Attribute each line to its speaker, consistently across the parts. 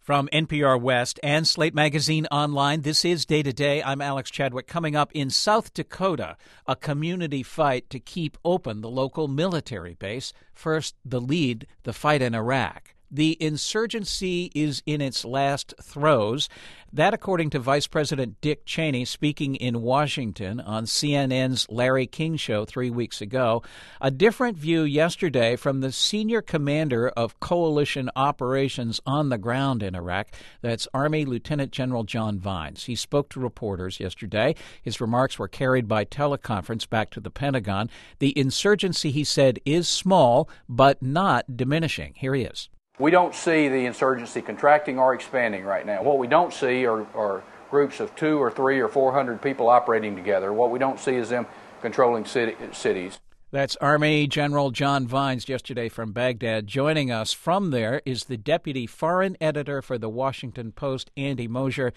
Speaker 1: From NPR West and Slate Magazine Online, this is Day to Day. I'm Alex Chadwick. Coming up in South Dakota, a community fight to keep open the local military base. First, the fight in Iraq. The insurgency is in its last throes. That, according to Vice President Dick Cheney, speaking in Washington on CNN's Larry King Show 3 weeks ago. A different view yesterday from the senior commander of coalition operations on the ground in Iraq. That's Army Lieutenant General John Vines. He spoke to reporters yesterday. His remarks were carried by teleconference back to the Pentagon. The insurgency, he said, is small, but not diminishing. Here he is.
Speaker 2: We don't see the insurgency contracting or expanding right now. What we don't see are groups of 200 or 300 or 400 people operating together. What we don't see is them controlling cities.
Speaker 1: That's Army General John Vines yesterday from Baghdad. Joining us from there is the deputy foreign editor for the Washington Post, Andy Mosher.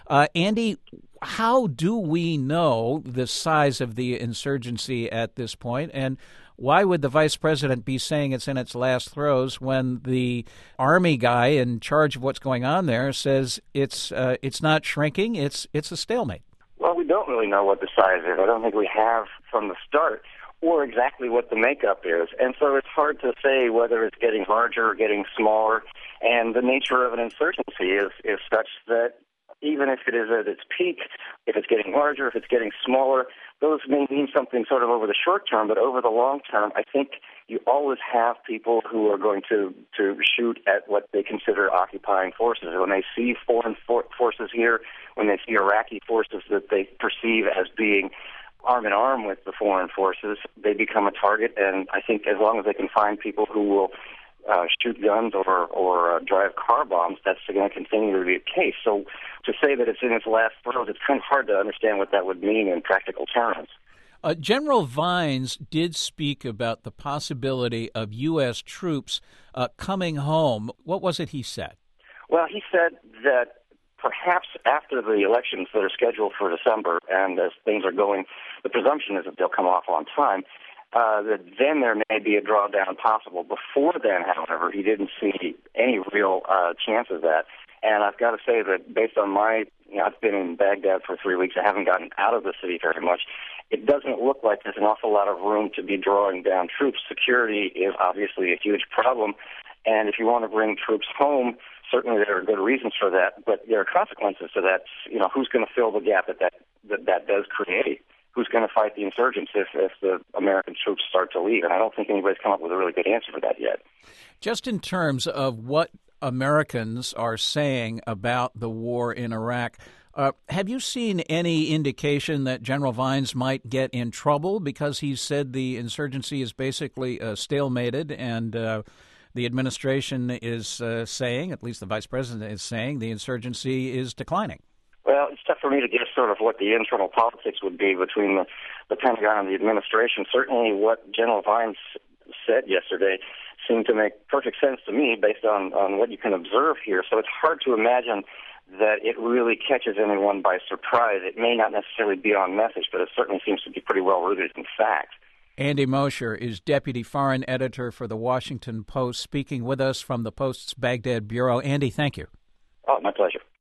Speaker 1: Andy, how do we know the size of the insurgency at this point, and why would the vice president be saying it's in its last throes when the Army guy in charge of what's going on there says it's not shrinking, it's a stalemate?
Speaker 3: Well, we don't really know what the size is. I don't think we have from the start, or exactly what the makeup is. And so it's hard to say whether it's getting larger or getting smaller. And the nature of an insurgency is such that even if it is at its peak, if it's getting larger, if it's getting smaller, those may mean something sort of over the short term, but over the long term, I think you always have people who are going to shoot at what they consider occupying forces. When they see foreign forces here, when they see Iraqi forces that they perceive as being arm in arm with the foreign forces, they become a target. And I think as long as they can find people who will shoot guns or drive car bombs, that's going to continue to be the case. So to say that it's in its last throes, it's kind of hard to understand what that would mean in practical terms.
Speaker 1: General Vines did speak about the possibility of U.S. troops coming home. What was it he said?
Speaker 3: Well, he said that perhaps after the elections that are scheduled for December, and as things are going, the presumption is that they'll come off on time, that then there may be a drawdown possible. Before then, however, he didn't see any real chance of that. And I've got to say that based on I've been in Baghdad for 3 weeks. I haven't gotten out of the city very much. It doesn't look like there's an awful lot of room to be drawing down troops. Security is obviously a huge problem. And if you want to bring troops home, certainly there are good reasons for that. But there are consequences to that. Who's going to fill the gap that does create? Who's going to fight the insurgents if the American troops start to leave? And I don't think anybody's come up with a really good answer for that yet.
Speaker 1: Just in terms of what Americans are saying about the war in Iraq, have you seen any indication that General Vines might get in trouble because he said the insurgency is basically stalemated and the administration is saying, at least the vice president is saying, the insurgency is declining?
Speaker 3: Well, it's tough for me to guess sort of what the internal politics would be between the Pentagon and the administration. Certainly what General Vines said yesterday seemed to make perfect sense to me based on what you can observe here. So it's hard to imagine that it really catches anyone by surprise. It may not necessarily be on message, but it certainly seems to be pretty well rooted in fact.
Speaker 1: Andy Mosher is deputy foreign editor for the Washington Post, speaking with us from the Post's Baghdad bureau. Andy, thank you.
Speaker 3: Oh, my pleasure.